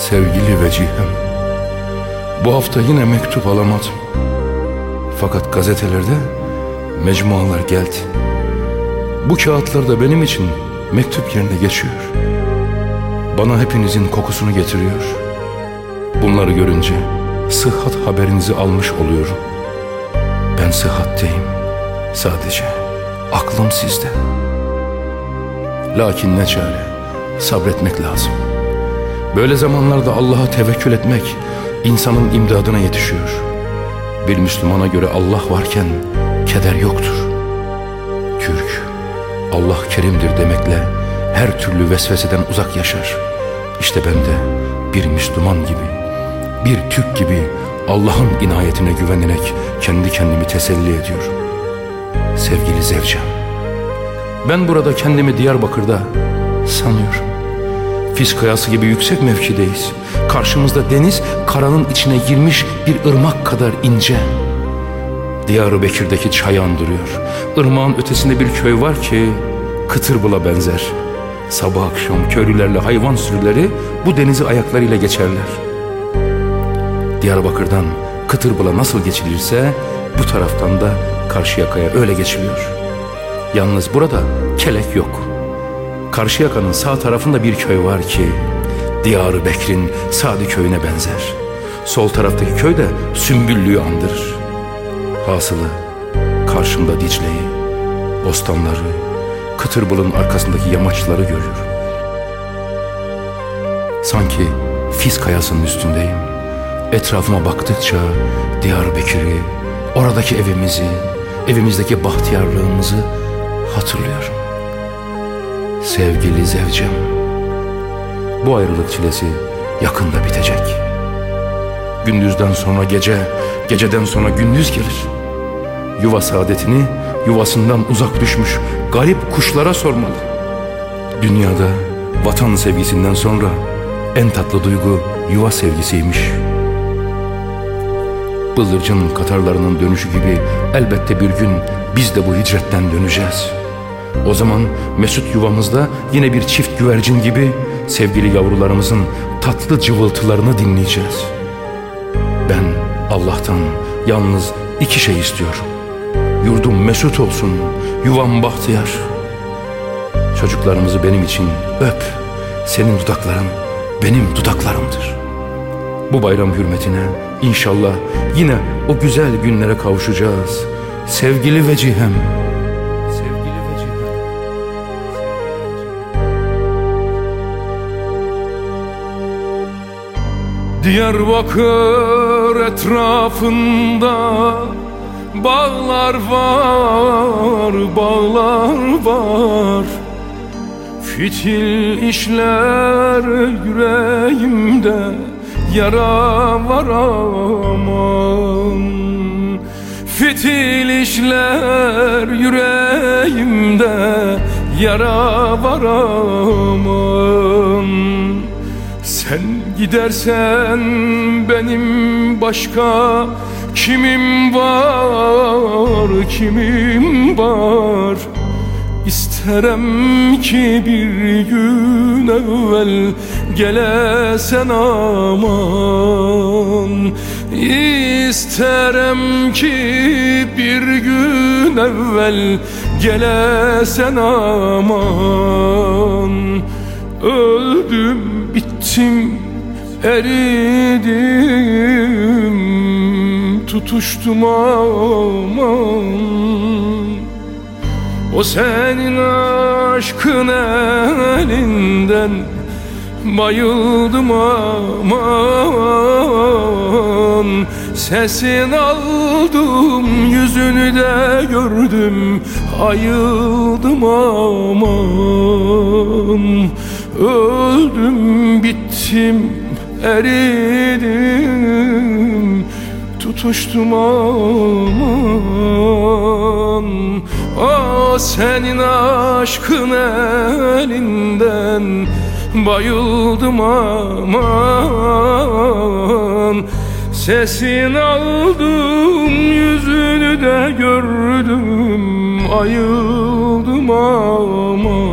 Sevgili Vecihem, bu hafta yine mektup alamadım. Fakat gazetelerde mecmualar geldi. Bu kağıtlarda benim için mektup yerine geçiyor. Bana hepinizin kokusunu getiriyor. Bunları görünce sıhhat haberinizi almış oluyorum. Ben sıhhatteyim. Sadece aklım sizde. Lakin ne çare, sabretmek lazım. Böyle zamanlarda Allah'a tevekkül etmek insanın imdadına yetişiyor. Bir Müslümana göre Allah varken keder yoktur. Türk, Allah kerimdir demekle her türlü vesveseden uzak yaşar. İşte ben de bir Müslüman gibi, bir Türk gibi Allah'ın inayetine güvenerek kendi kendimi teselli ediyorum. Sevgili Zevcem, ben burada kendimi Diyarbakır'da sanıyorum. Fis kayası gibi yüksek mevkideyiz. Karşımızda deniz karanın içine girmiş bir ırmak kadar ince. Diyarbakır'daki çayı andırıyor. Irmağın ötesinde bir köy var ki Kıtırbıl'a benzer. Sabah akşam köylülerle hayvan sürüleri bu denizi ayaklarıyla geçerler. Diyarbakır'dan Kıtırbıl'a nasıl geçilirse bu taraftan da Karşıyaka'ya öyle geçiliyor. Yalnız burada kelek yok. Karşıyaka'nın sağ tarafında bir köy var ki Diyarbakır'ın Sadi köyüne benzer. Sol taraftaki köy de Sümbüllü'yü andırır. Hasılı karşımda Dicle'yi, bostanları, Kıtırbıl'ın arkasındaki yamaçları görüyorum. Sanki Fis kayasının üstündeyim. Etrafıma baktıkça Diyarbakır'ı, oradaki evimizi, evimizdeki bahtiyarlığımızı hatırlıyorum. Sevgili Zevcem, bu ayrılık çilesi yakında bitecek. Gündüzden sonra gece, geceden sonra gündüz gelir. Yuva saadetini yuvasından uzak düşmüş garip kuşlara sormalı. Dünyada vatan sevgisinden sonra en tatlı duygu yuva sevgisiymiş. Bıldırcın katarlarının dönüşü gibi elbette bir gün biz de bu hicretten döneceğiz. O zaman mesut yuvamızda yine bir çift güvercin gibi sevgili yavrularımızın tatlı cıvıltılarını dinleyeceğiz. Ben Allah'tan yalnız iki şey istiyorum. Yurdum mesut olsun, yuvam bahtiyar. Çocuklarımızı benim için öp. Senin dudakların benim dudaklarımdır. Bu bayram hürmetine inşallah yine o güzel günlere kavuşacağız. Sevgili Vecihem. Diyarbakır etrafında bağlar var, bağlar var. Fitil işler yüreğimde, yara var aman. Fitil işler yüreğimde, yara var aman. Sen gidersen benim başka kimim var, kimim var? İsterim ki bir gün evvel gelesen aman. İsterim ki bir gün evvel gelesen aman. Öldüm, bittim, eridim, tutuştum aman. O senin aşkın elinden bayıldım aman. Sesini aldım, yüzünü de gördüm, ayıldım aman. Öldüm, bittim, eridim, tutuştum aman. O senin aşkın elinden bayıldım aman. Sesini aldım, yüzünü de gördüm, ayıldım aman.